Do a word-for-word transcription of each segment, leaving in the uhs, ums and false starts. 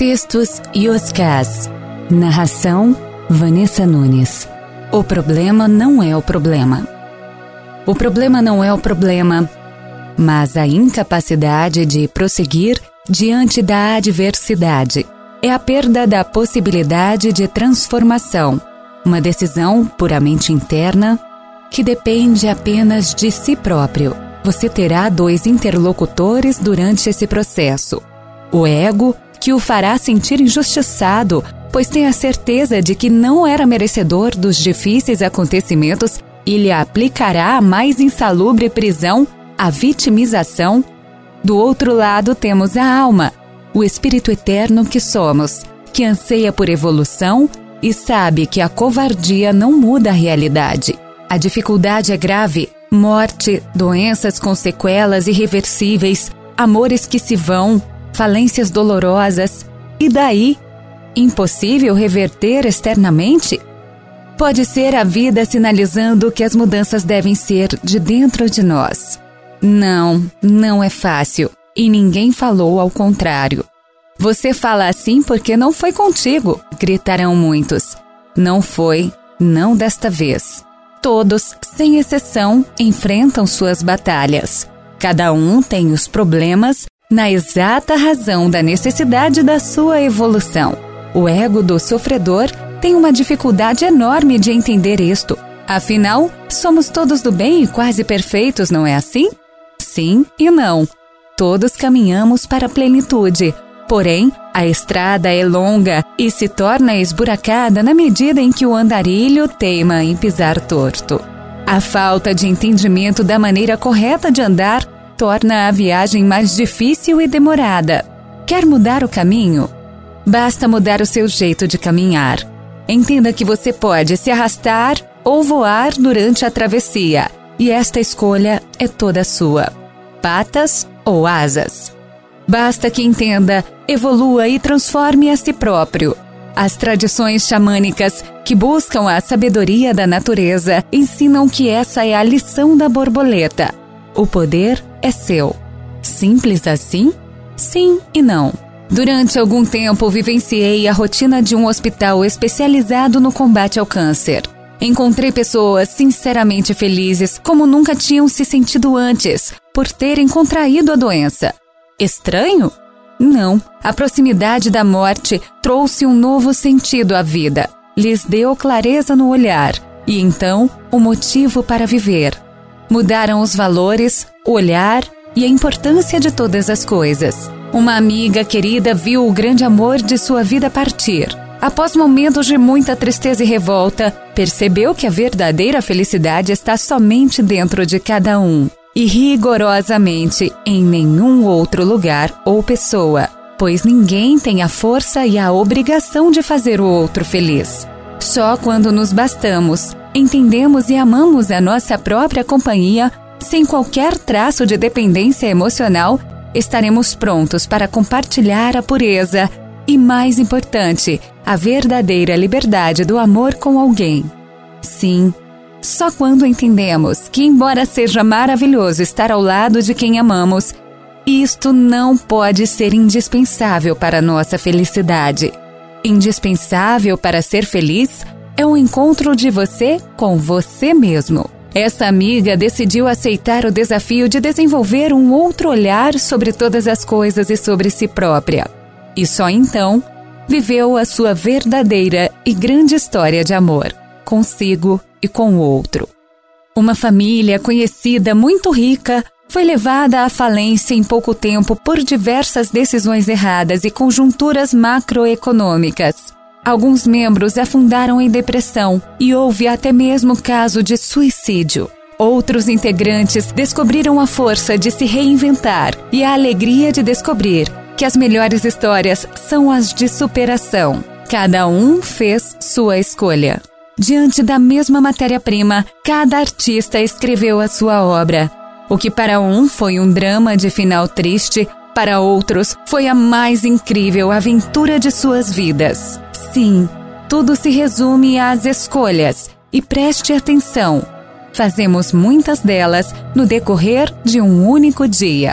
Textos Yoskás. Narração Vanessa Nunes. O problema não é o problema. O problema não é o problema, mas a incapacidade de prosseguir diante da adversidade. É a perda da possibilidade de transformação, uma decisão puramente interna que depende apenas de si próprio. Você terá dois interlocutores durante esse processo. O ego, que o fará sentir injustiçado, pois tem a certeza de que não era merecedor dos difíceis acontecimentos e lhe aplicará a mais insalubre prisão, a vitimização. Do outro lado temos a alma, o espírito eterno que somos, que anseia por evolução e sabe que a covardia não muda a realidade. A dificuldade é grave, morte, doenças com sequelas irreversíveis, amores que se vão, falências dolorosas. E daí? Impossível reverter externamente? Pode ser a vida sinalizando que as mudanças devem ser de dentro de nós. Não, não é fácil. E ninguém falou ao contrário. Você fala assim porque não foi contigo, gritarão muitos. Não foi, não desta vez. Todos, sem exceção, enfrentam suas batalhas. Cada um tem os problemas na exata razão da necessidade da sua evolução. O ego do sofredor tem uma dificuldade enorme de entender isto. Afinal, somos todos do bem e quase perfeitos, não é assim? Sim e não. Todos caminhamos para a plenitude. Porém, a estrada é longa e se torna esburacada na medida em que o andarilho teima em pisar torto. A falta de entendimento da maneira correta de andar torna a viagem mais difícil e demorada. Quer mudar o caminho? Basta mudar o seu jeito de caminhar. Entenda que você pode se arrastar ou voar durante a travessia, e esta escolha é toda sua. Patas ou asas? Basta que entenda, evolua e transforme a si próprio. As tradições xamânicas que buscam a sabedoria da natureza ensinam que essa é a lição da borboleta. O poder é seu. Simples assim? Sim e não. Durante algum tempo vivenciei a rotina de um hospital especializado no combate ao câncer. Encontrei pessoas sinceramente felizes como nunca tinham se sentido antes, por terem contraído a doença. Estranho? Não. A proximidade da morte trouxe um novo sentido à vida. Lhes deu clareza no olhar e então o motivo para viver. Mudaram os valores, o olhar e a importância de todas as coisas. Uma amiga querida viu o grande amor de sua vida partir. Após momentos de muita tristeza e revolta, percebeu que a verdadeira felicidade está somente dentro de cada um e rigorosamente em nenhum outro lugar ou pessoa, pois ninguém tem a força e a obrigação de fazer o outro feliz. Só quando nos bastamos, entendemos e amamos a nossa própria companhia, sem qualquer traço de dependência emocional, estaremos prontos para compartilhar a pureza e, mais importante, a verdadeira liberdade do amor com alguém. Sim, só quando entendemos que, embora seja maravilhoso estar ao lado de quem amamos, isto não pode ser indispensável para a nossa felicidade. Indispensável para ser feliz é o encontro de você com você mesmo. Essa amiga decidiu aceitar o desafio de desenvolver um outro olhar sobre todas as coisas e sobre si própria. E só então viveu a sua verdadeira e grande história de amor, consigo e com o outro. Uma família conhecida muito rica foi levada à falência em pouco tempo por diversas decisões erradas e conjunturas macroeconômicas. Alguns membros afundaram em depressão e houve até mesmo caso de suicídio. Outros integrantes descobriram a força de se reinventar e a alegria de descobrir que as melhores histórias são as de superação. Cada um fez sua escolha. Diante da mesma matéria-prima, cada artista escreveu a sua obra. O que para um foi um drama de final triste, para outros foi a mais incrível aventura de suas vidas. Sim, tudo se resume às escolhas, e preste atenção, fazemos muitas delas no decorrer de um único dia.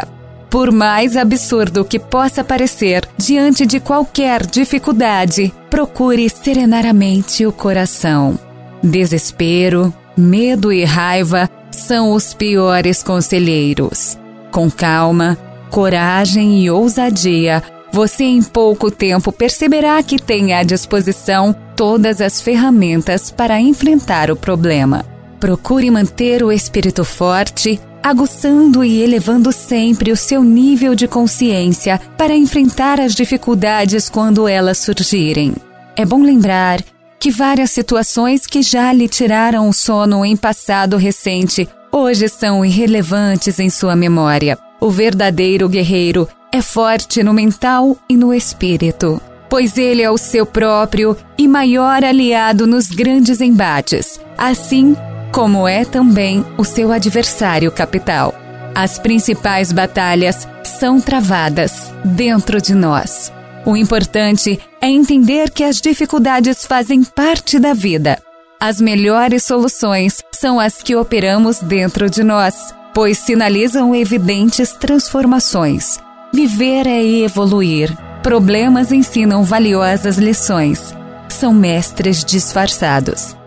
Por mais absurdo que possa parecer, diante de qualquer dificuldade, procure serenar a mente e o coração. Desespero, medo e raiva são os piores conselheiros. Com calma, coragem e ousadia, você em pouco tempo perceberá que tem à disposição todas as ferramentas para enfrentar o problema. Procure manter o espírito forte, aguçando e elevando sempre o seu nível de consciência para enfrentar as dificuldades quando elas surgirem. É bom lembrar que várias situações que já lhe tiraram o sono em passado recente hoje são irrelevantes em sua memória. O verdadeiro guerreiro é forte no mental e no espírito, pois ele é o seu próprio e maior aliado nos grandes embates, assim como é também o seu adversário capital. As principais batalhas são travadas dentro de nós. O importante é entender que as dificuldades fazem parte da vida. As melhores soluções são as que operamos dentro de nós, pois sinalizam evidentes transformações. Viver é evoluir. Problemas ensinam valiosas lições. São mestres disfarçados.